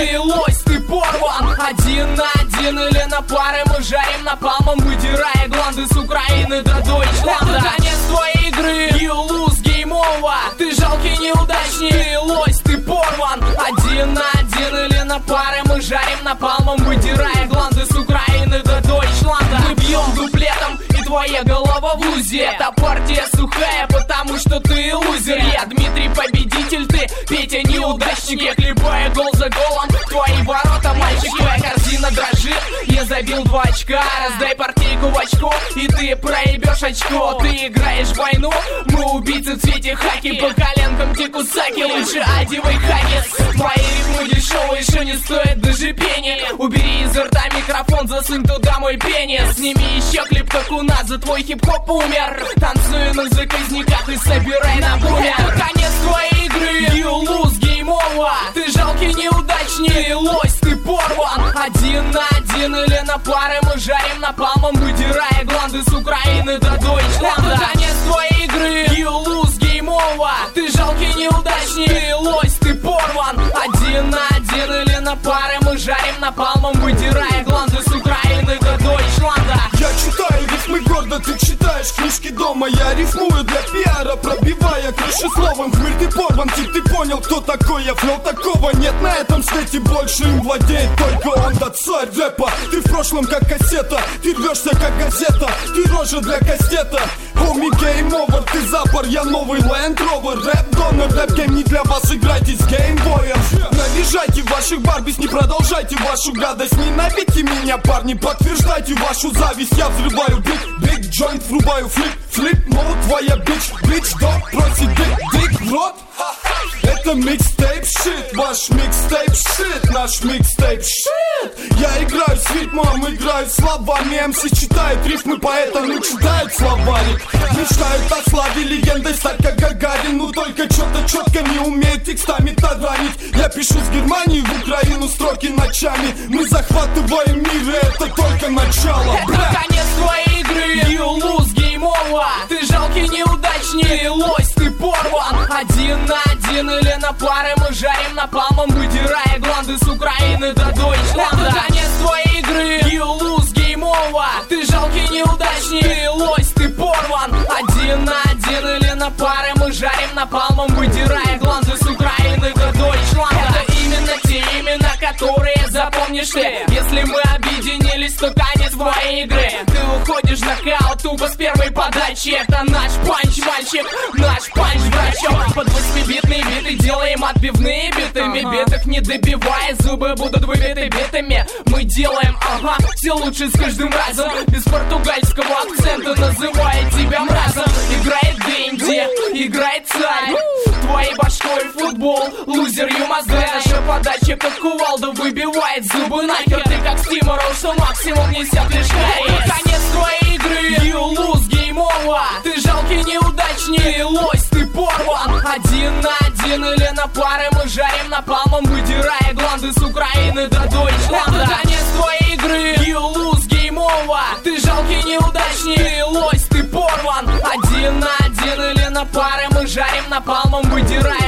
Ты лось, ты порван. 1 на 1 или на пары мы жарим напалмом, выдирая гланды с Украины до Дойчланда. Это конец твоей игры, you lose, game over. Ты жалкий неудачник, ты лось, ты порван. 1 на 1 или на пары мы жарим напалмом, выдирая гланды с Украины до Дойчланда. Мы бьем дуплетом, и твоя голова в лузе. Эта партия сухая, потому что ты лузер. Я Дмитрий победитель, ты Петя неудачник. Я хлебаю гол за голом твои ворота, мальчик. Твоя корзина дрожит, я забил 2 очка. Раздай партийку в очко, и ты проебешь очко. Ты играешь в войну, мы убийцы в цвете хаки. По коленкам текусаки, лучше одевай хаки. Твои рифмы дешевые, что не стоит даже пени. Убери изо рта микрофон, засунь туда мой пенис. Сними еще клип, как у нас, за твой хип-хоп умер. Танцую на заказниках и собирай на бумер. Это конец твоей игры, you lose, game over. Ты жалкий неудачник, ты лось, ты порван. 1 на 1 или на пары мы жарим напалмом, выдирая гланды с Украины до Дойчланда. Это конец твоей игры, you lose, game over. Ты жалкий неудачник, ты лось, ты порван. 1 на 1 или на пары мы жарим напалмом, выдирая гланды с Украины до Дойчланда. Я читаю рифмы гордо, ты читаешь книжки дома. Я рифмую для пиара, пробивая крышу словом. Хмырь, ты порван, ты понял, кто такой я. Флоу такого нет на этом свете, больше им владеет только он, да царь рэпа. Ты в прошлом как кассета, ты рвешься как газета. Ты рожа для кастета, homie, game over. Ты запор, я новый Land Rover. Рэп-донор, рэп-гейм не для вас, играйте с геймбоем. Наряжайте ваших барбис, не продолжайте вашу гадость. Ненавидьте меня, парни, подтверждайте вашу зависть. Я взрываю биг джойнт, врубаю флип мод. Твоя бич, дог, просит дик в рот. Это микстейп щит, ваш микстейп щит, наш микстейп щит. Я играю с ритмом, играю словами. МС читает рифмы, поэтому читают словарик. Мечтают о славе, легендой стать как Гагарин. Ну только что-то четко не умеет текстами таранить. Я пишу с Германии в Украину строки ночами. Мы захватываем мир, и это только начало. Это конец твоей игры, you lose, game over. Ты жалкий неудачник, ты лось, ты порван. 1 на 1 или на пары мы жарим напалмом, выдирая гланды с Украины до Дойчланда. Это конец твоей игры, you lose, game over. Ты жалкий неудачник, ты лось, ты порван. 1 на 1 или на пары мы жарим напалмом, выдирая гланды с Украины до Дойчланда. Это именно те имена, которые запомнишь ты. Если мы объединились, то конец твоей игры. Ты уходишь в нокаут тупо с первой подачи. Это наш панч, мальчик, наш панч, брачок. Под 8-битные биты делаем отбивные битами. Битых не добивая, зубы будут выбиты битами. Мы делаем, все лучше с каждым разом. Без португальского акцента, называя тебя мразом. Играет Дэнди, играет царь. Твоей башкой футбол, лузер, юмазде. Наша подача как кувалда выбивает зубы нахер. Ты как Стиморов, что максимум несет лишь харри. Конец твоей игры, you lose, game over. Ты жалкий неудачник, ты лось, ты порван. 1 на 1 или на пары мы жарим напалмом, выдирая гланды с Украины до Дойчланда. Это конец твоей игры, you lose, game over. Ты жалкий неудачник, ты лось, ты порван. 1 на 1 или на пары мы жарим напалмом, выдирая